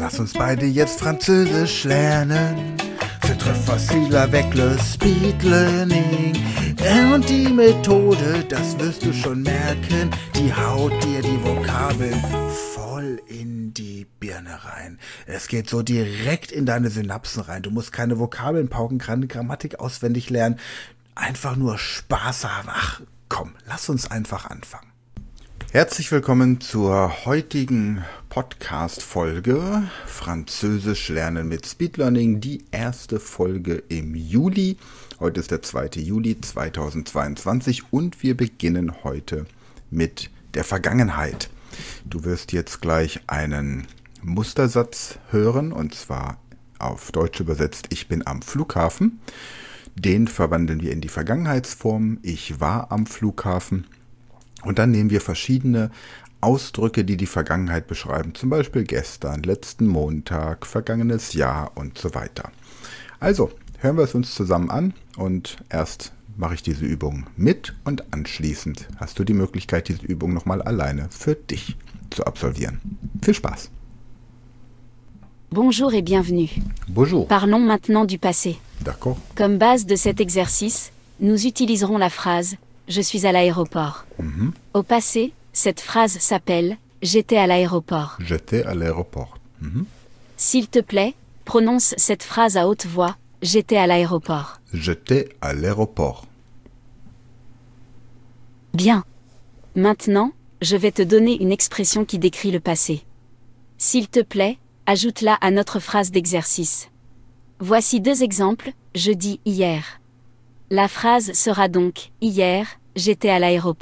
Lass uns beide jetzt Französisch lernen. C'est très facile avec le Speed Learning. Und die Methode, das wirst du schon merken, die haut dir die Vokabeln voll in die Birne rein. Es geht so direkt in deine Synapsen rein. Du musst keine Vokabeln pauken, keine Grammatik auswendig lernen. Einfach nur Spaß haben. Ach komm, lass uns einfach anfangen. Herzlich willkommen zur heutigen Podcast-Folge Französisch lernen mit Speed Learning, die erste Folge im Juli. Heute ist der 2. Juli 2022 und wir beginnen heute mit der Vergangenheit. Du wirst jetzt gleich einen Mustersatz hören, und zwar auf Deutsch übersetzt: Ich bin am Flughafen. Den verwandeln wir in die Vergangenheitsform: Ich war am Flughafen. Und dann nehmen wir verschiedene Ausdrücke, die die Vergangenheit beschreiben, zum Beispiel gestern, letzten Montag, vergangenes Jahr und so weiter. Also, hören wir es uns zusammen an und erst mache ich diese Übung mit und anschließend hast du die Möglichkeit, diese Übung nochmal alleine für dich zu absolvieren. Viel Spaß! Bonjour et bienvenue. Bonjour. Parlons maintenant du passé. D'accord. Comme base de cet exercice, nous utiliserons la phrase « Je suis à l'aéroport ». Au passé, cette phrase s'appelle « J'étais à l'aéroport ». J'étais à l'aéroport. S'il te plaît, prononce cette phrase à haute voix « J'étais à l'aéroport ». J'étais à l'aéroport. Bien. Maintenant, je vais te donner une expression qui décrit le passé. S'il te plaît, ajoute-la à notre phrase d'exercice. Voici 2 exemples, je dis hier. La phrase sera donc « Hier, j'étais à l'aéroport ».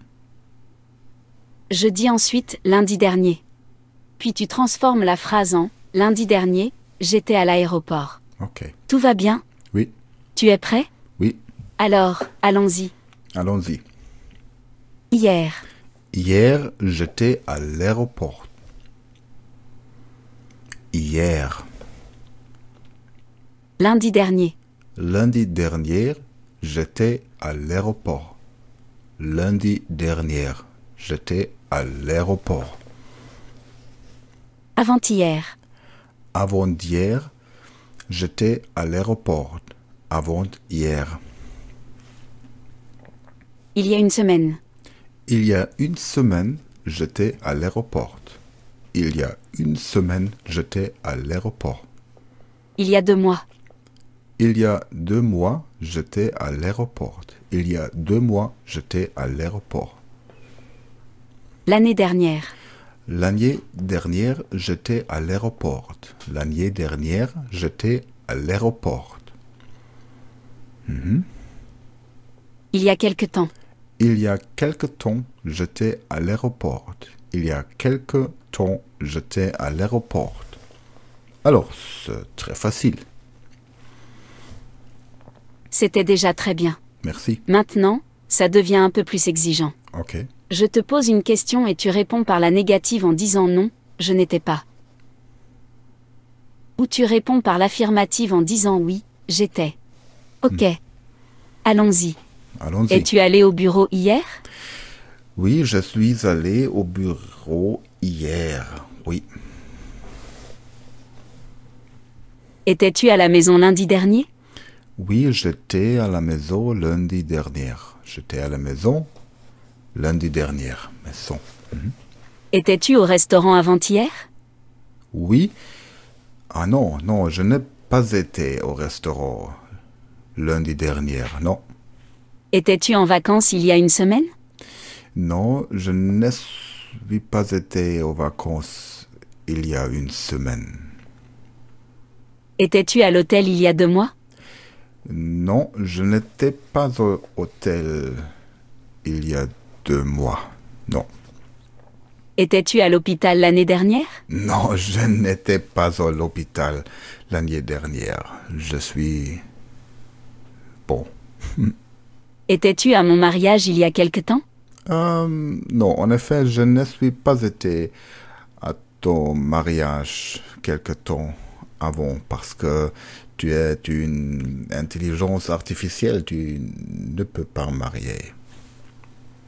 Je dis ensuite « lundi dernier ». Puis tu transformes la phrase en « lundi dernier, j'étais à l'aéroport ». Ok. Tout va bien? Oui. Tu es prêt? Oui. Alors, allons-y. Allons-y. Hier. Hier, j'étais à l'aéroport. Hier. Lundi dernier. Lundi dernier, j'étais à l'aéroport. Lundi dernier, j'étais à l'aéroport. Avant-hier. Avant-hier, j'étais à l'aéroport. Avant-hier. Il y a une semaine. Il y a une semaine, j'étais à l'aéroport. Il y a une semaine, j'étais à l'aéroport. Il y a 2 mois. Il y a 2 mois, j'étais à l'aéroport. Il y a 2 mois, j'étais à l'aéroport. L'année dernière. L'année dernière, j'étais à l'aéroport. L'année dernière, j'étais à l'aéroport. Il y a quelque temps. Il y a quelque temps, j'étais à l'aéroport. Il y a quelque temps, j'étais à l'aéroport. Alors, c'est très facile. C'était déjà très bien. Merci. Maintenant, ça devient un peu plus exigeant. Ok. Je te pose une question et tu réponds par la négative en disant non, je n'étais pas. Ou tu réponds par l'affirmative en disant oui, j'étais. Ok. Allons-y. Allons-y. Es-tu allé au bureau hier? Oui, je suis allé au bureau hier. Oui. Étais-tu à la maison lundi dernier? Oui, j'étais à la maison lundi dernier. J'étais à la maison lundi dernier. Maison. Étais-tu au restaurant avant-hier? Oui. Ah non, je n'ai pas été au restaurant lundi dernier, non. Étais-tu en vacances il y a une semaine? Non, je ne suis pas été aux vacances il y a une semaine. Étais-tu à l'hôtel il y a 2 mois? Non, je n'étais pas au hôtel il y a 2 mois. Non. Étais-tu à l'hôpital l'année dernière? Non, je n'étais pas à l'hôpital l'année dernière. Je suis... bon. Étais-tu à mon mariage il y a quelque temps? Non, en effet, je ne suis pas été à ton mariage quelque temps avant parce que tu es une intelligence artificielle, tu ne peux pas marier.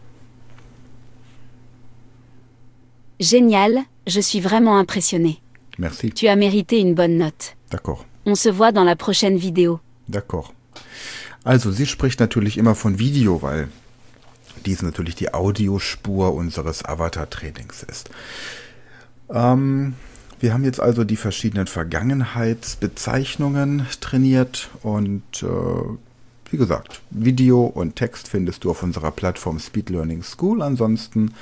Génial, je suis vraiment impressionnée. Merci. Tu as mérité une bonne note. D'accord. On se voit dans la prochaine vidéo. D'accord. Also, sie spricht natürlich immer von Video, weil dies natürlich die Audiospur unseres Avatar-Trainings ist. Wir haben jetzt also die verschiedenen Vergangenheitsbezeichnungen trainiert und wie gesagt, Video und Text findest du auf unserer Plattform Speed Learning School. Ansonsten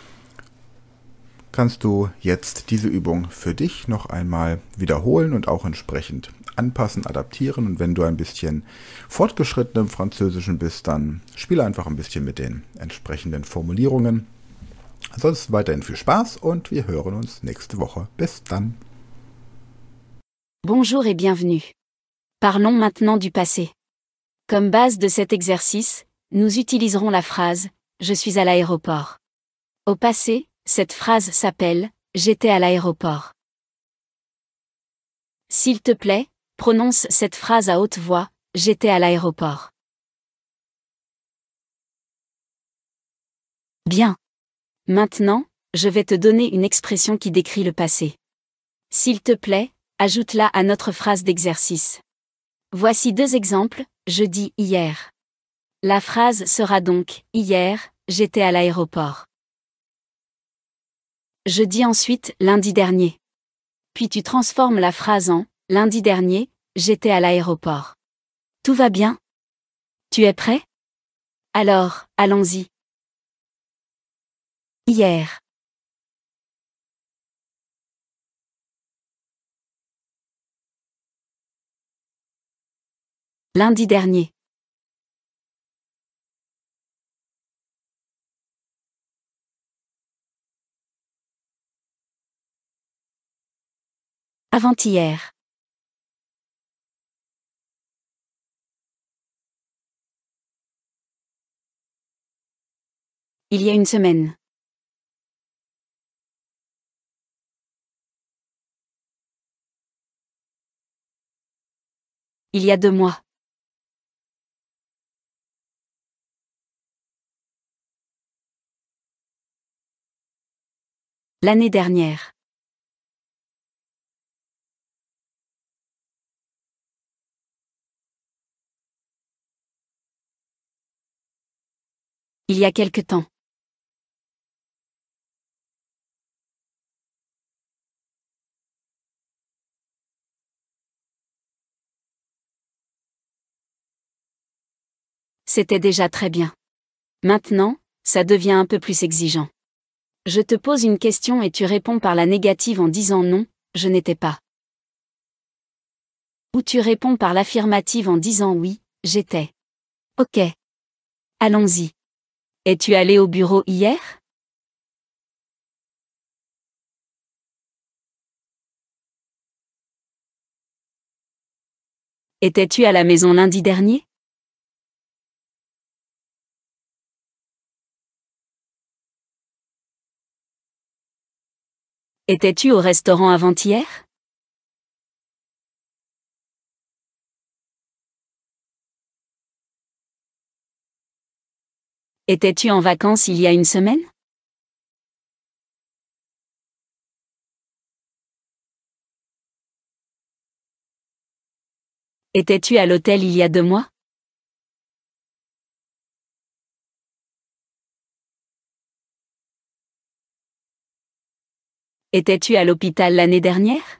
kannst du jetzt diese Übung für dich noch einmal wiederholen und auch entsprechend anpassen, adaptieren. Und wenn du ein bisschen fortgeschritten im Französischen bist, dann spiele einfach ein bisschen mit den entsprechenden Formulierungen. Ansonsten weiterhin viel Spaß und wir hören uns nächste Woche. Bis dann. Bonjour et bienvenue. Parlons maintenant du passé. Comme base de cet exercice, nous utiliserons la phrase « Je suis à l'aéroport ». Au passé, cette phrase s'appelle « J'étais à l'aéroport ». S'il te plaît, prononce cette phrase à haute voix « J'étais à l'aéroport ». Bien. Maintenant, je vais te donner une expression qui décrit le passé. S'il te plaît, ajoute-la à notre phrase d'exercice. Voici 2 exemples, je dis hier. La phrase sera donc « Hier, j'étais à l'aéroport ». Je dis ensuite « lundi dernier ». Puis tu transformes la phrase en « lundi dernier, j'étais à l'aéroport ». Tout va bien? Tu es prêt? Alors, allons-y. Hier. Lundi dernier. Avant-hier. Il y a une semaine. Il y a 2 mois. L'année dernière. Il y a quelque temps. C'était déjà très bien. Maintenant, ça devient un peu plus exigeant. Je te pose une question et tu réponds par la négative en disant non, je n'étais pas. Ou tu réponds par l'affirmative en disant oui, j'étais. Ok. Allons-y. Es-tu allé au bureau hier? Étais-tu à la maison lundi dernier? Étais-tu au restaurant avant-hier? Étais-tu en vacances il y a une semaine? Étais-tu à l'hôtel il y a 2 mois? Étais-tu à l'hôpital l'année dernière?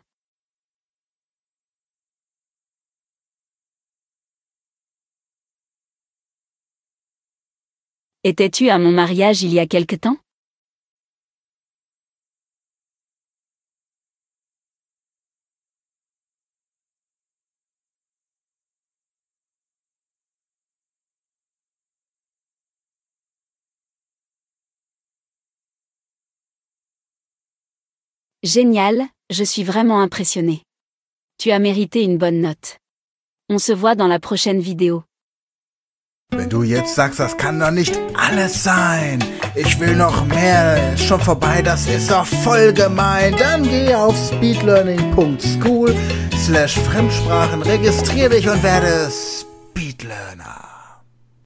Étais-tu à mon mariage il y a quelque temps? Génial, je suis vraiment impressionné. Tu as mérité une bonne note. On se voit dans la prochaine vidéo. Wenn du jetzt sagst, das kann doch nicht alles sein, ich will noch mehr, ist schon vorbei, das ist doch voll gemein, dann geh auf speedlearning.school/Fremdsprachen, registrier dich und werde